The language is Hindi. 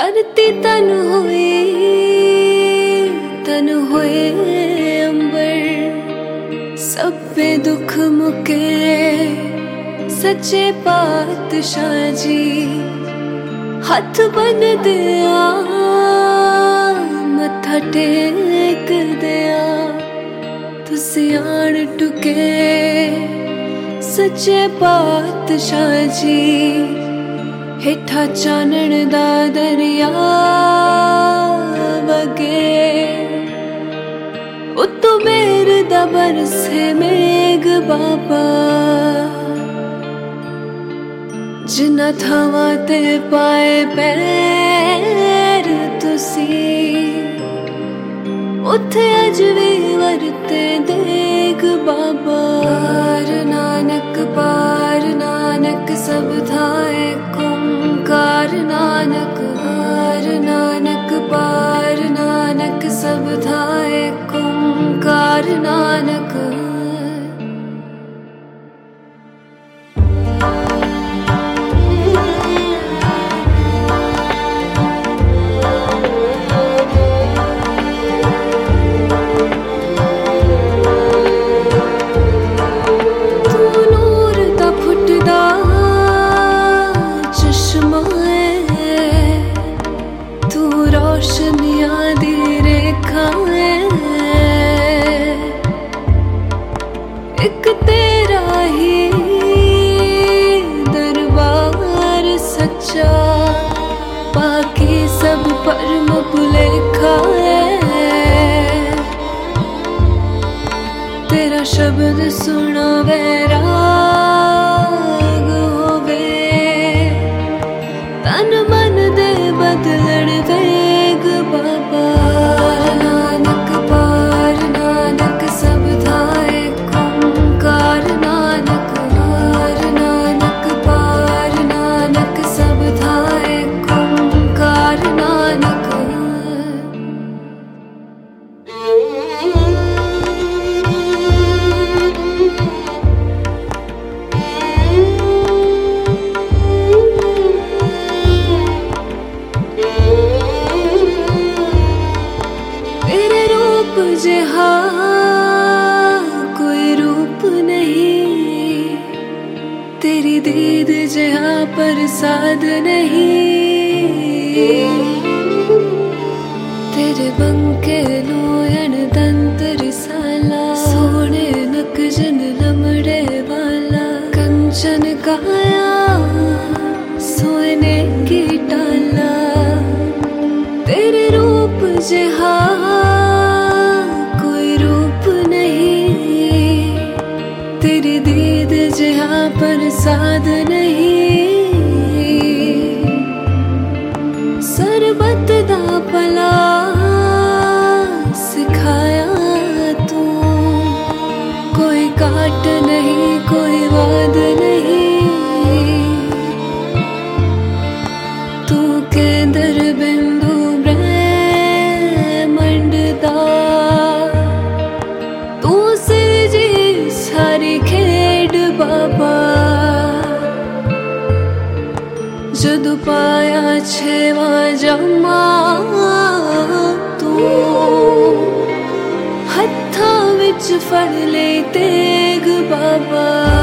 धरती तन हुए अंबर, सब पे दुख मुके सच्चे पातशाह जी। हथ बन दिया मत्था टेक दिया, तुसी आन टुके सच्चे पातशाह जी। हेठा चानण दा दरिया वगे, उत्तों मेर दा बरसे मेघ बाबा। जिन्ना थावां ते पाए पैर तुसी, उत्थे अज भी वरते देग बाबा। पार नानक सब थाए कार नानक, हार नानक पार नानक सब थाए कार नानक। रोशनियां दी रेखाएं, एक तेरा ही दरबार सच्चा, बाकी सब परम भुलेखा है। तेरा शब्द सुना वैराग होवे, तन मन दे बदलण वेग बाबा। पार नानक सब थाए कार नानक, हार नानक पार नानक सब थाए कार नानक। जहा कोई रूप नहीं, तेरी दीद जहा प्रसाद नहीं। तेरे बंके लोयन दंत रिसाला, सोने नक जन लमड़े वाला। कंचन काया सोने की टाला, तेरे रूप जहा तेरी दीद जहाँ प्रसाद नहीं। सरबत दा भला सिखाया तू, कोई काट नहीं कोई वाद नहीं। तू केंद्र बिंदु ब्रह्मांड दा, तू सिरजी सारी खेड बाबा। जदू पाया छेवा जमा तू, हत्था विच फड़ ले तेग बाबा।